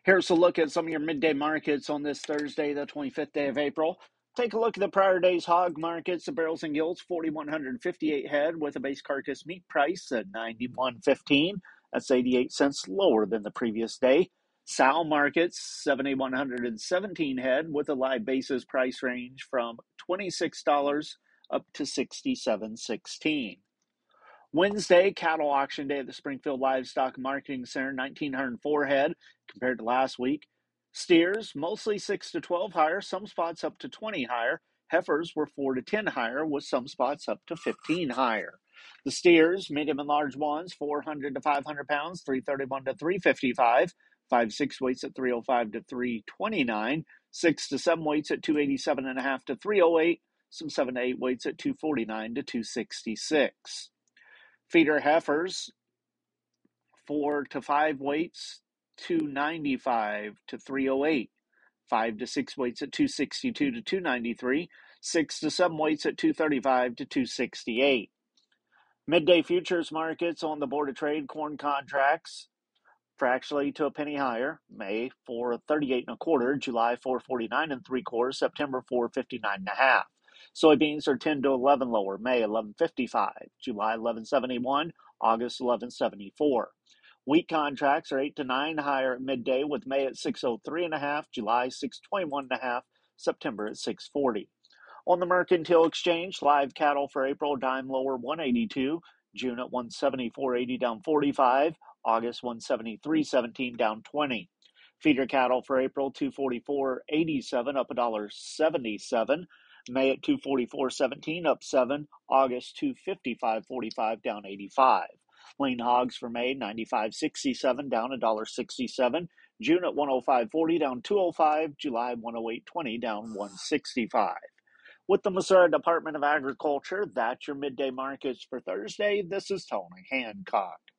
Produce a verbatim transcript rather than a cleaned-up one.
Here's a look at some of your midday markets on this Thursday, the twenty-fifth day of April. Take a look at the prior day's hog markets. The barrels and gilts, four thousand one hundred fifty-eight head with a base carcass meat price at ninety-one fifteen. That's eighty-eight cents lower than the previous day. Sow markets, seven thousand one hundred seventeen head with a live basis price range from twenty-six dollars up to sixty-seven sixteen. Wednesday, cattle auction day at the Springfield Livestock Marketing Center, one thousand nine hundred four head compared to last week. Steers, mostly six to twelve higher, some spots up to twenty higher. Heifers were four to ten higher, with some spots up to fifteen higher. The steers, medium and large ones, four hundred to five hundred pounds, three thirty-one to three fifty-five. Five six weights at three oh five to three twenty-nine. Six to seven weights at two eighty-seven and a half to three oh eight. Some seven to eight weights at two forty-nine to two sixty-six. Feeder heifers, four to five weights, two ninety-five to three oh eight. Five to six weights at two sixty-two to two ninety-three. Six to seven weights at two thirty-five to two sixty-eight. Midday futures markets on the Board of Trade, corn contracts fractionally to a penny higher. May four thirty-eight and a quarter, July four forty-nine and three quarters, September four fifty-nine and a half. Soybeans are ten to eleven lower. May eleven fifty-five, July eleven seventy-one, August eleven seventy-four. Wheat contracts are eight to nine higher at midday, with May at six oh three and a half, July six twenty-one and a half, September at six forty. On the Mercantile Exchange, live cattle for April, dime lower one eighty-two, June at one seventy-four eighty down forty-five, August one seventy-three seventeen down twenty. Feeder cattle for April two forty-four eighty-seven up one seventy-seven. May at two forty-four seventeen up seven, August two fifty-five forty-five down eighty-five. Lean hogs for May ninety-five sixty-seven down one sixty-seven. June at one oh five forty down two oh five. July one oh eight twenty down one sixty-five. With the Missouri Department of Agriculture, that's your midday markets for Thursday. This is Tony Hancock.